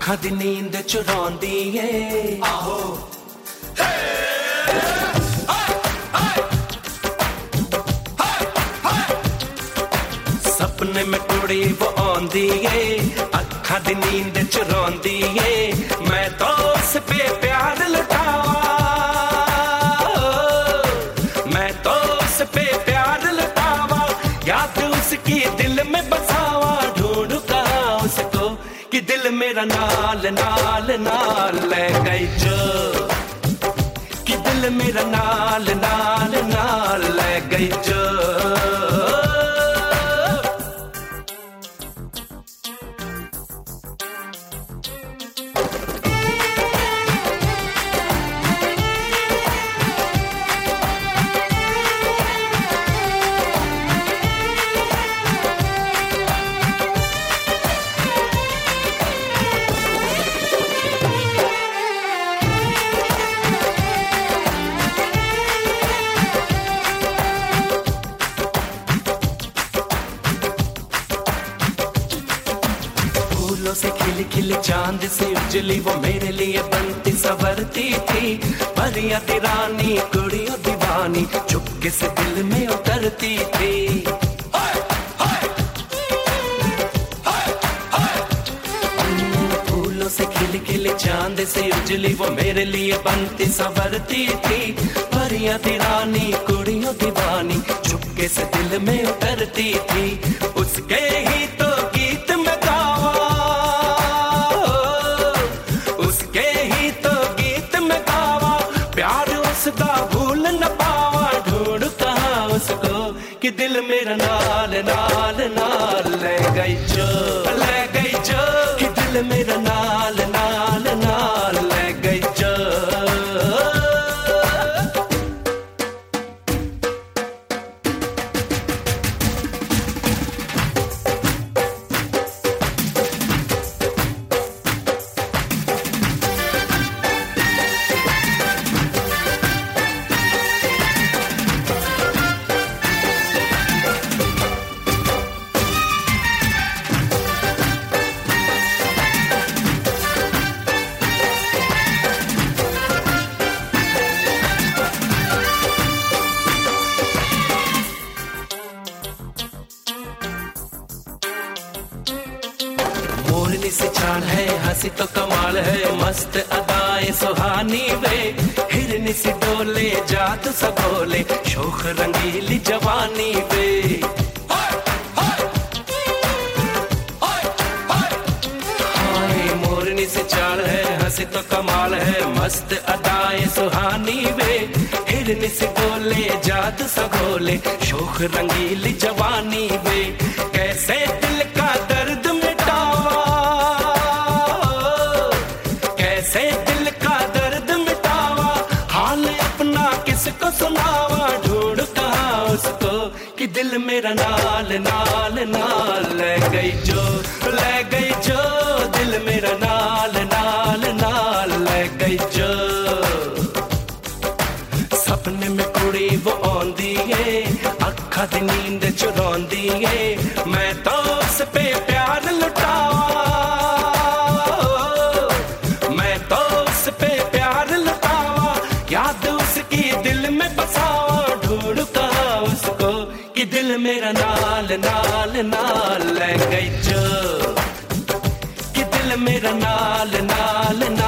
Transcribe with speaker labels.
Speaker 1: ਅੱਖਾਂ ਦੀ ਨੀਂਦ ਚੁਰਾਉਂਦੀ ਏ ਆਹੋ सपने में कुड़ी वो आंदी है अखा दी नींद चुरांदी है मैं तो उस पे प्यार लुटावा मैं तो उस पे प्यार लुटावा याद उसकी दिल में बसावा ढूंढ कहाँ उसको कि दिल मेरा नाल नाल नाल ले गई जो कि दिल मेरा नाल नाल नाल ले गई जो से खिल खिल चांद से उजली वो मेरे लिए बनती संवरती थी परियां दी रानी कुड़ियों दीवानी चुपके से दिल में उतरती थी फूलों से खिल खिल चांद से उजली वो मेरे लिए बनती संवरती थी परियां दी रानी कुड़ियों दीवानी चुपके से दिल में उतरती थी उसके ही तो गीत में गावा उसका भूल न पावा ढूंढ कहाँ उसको कि दिल मेरा नाल नाल नाल ले गई जो कि दिल मेरा नाल नाल नाल ले गई जो मोरनी से चाल है हंसी तो कमाल है मस्त अदाएं सुहानी वे हिरनी सी डोले जादू सा बोले शोख रंगीली जवानी वे हाय मोरनी से चाल है हंसी तो कमाल है मस्त अदाएं सुहानी वे हिरनी से डोले जादू सा बोले शोख रंगीली जवानी वे कैसे दिल का दर्द कैसे दिल का दर्द मिटावा हाल अपना किसको सुनावा ढूंढ कहाँ उसको कि दिल मेरा नाल नाल नाल ले गई जो दिल मेरा नाल नाल नाल ले गई जो सपने में कुड़ी वो आंदी है अखा दी नींद चुरांदी है मैं तो उस पे प्यार लुटावा याद उसकी दिल में बसावा ढूंढ कहाँ उसको कि दिल मेरा नाल नाल नाल ले गई जो कि दिल मेरा नाल नाल